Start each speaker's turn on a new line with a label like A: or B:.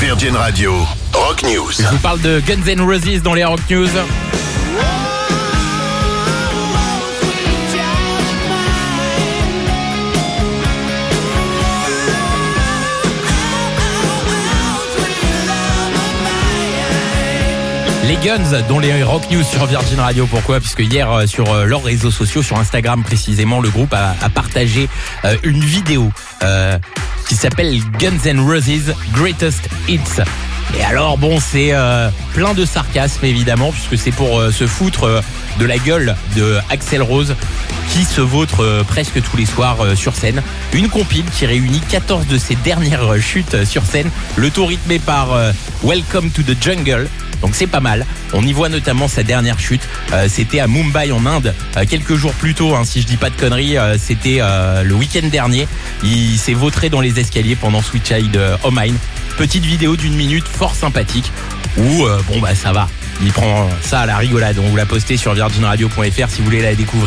A: Virgin Radio, Rock News.
B: Je vous parle de Guns N' Roses dans les Rock News. Les Guns dans les Rock News sur Virgin Radio. Pourquoi ? Puisque hier sur leurs réseaux sociaux, sur Instagram précisément, le groupe a partagé une vidéo qui s'appelle Guns N' Roses Greatest Hits. Et alors bon, c'est plein de sarcasme évidemment, puisque c'est pour se foutre de la gueule de Axl Rose, qui se vautre presque tous les soirs sur scène. Une compile qui réunit 14 de ses dernières chutes sur scène, le tout rythmé par Welcome to the Jungle. Donc c'est pas mal. On y voit notamment sa dernière chute. C'était à Mumbai en Inde, quelques jours plus tôt, si je dis pas de conneries. C'était le week-end dernier. Il s'est vautré dans les escaliers pendant Sweet Child O' Mine. Petite vidéo d'1 minute, fort sympathique. Où ça va. Il prend ça à la rigolade. On vous l'a posté sur virginradio.fr si vous voulez la découvrir.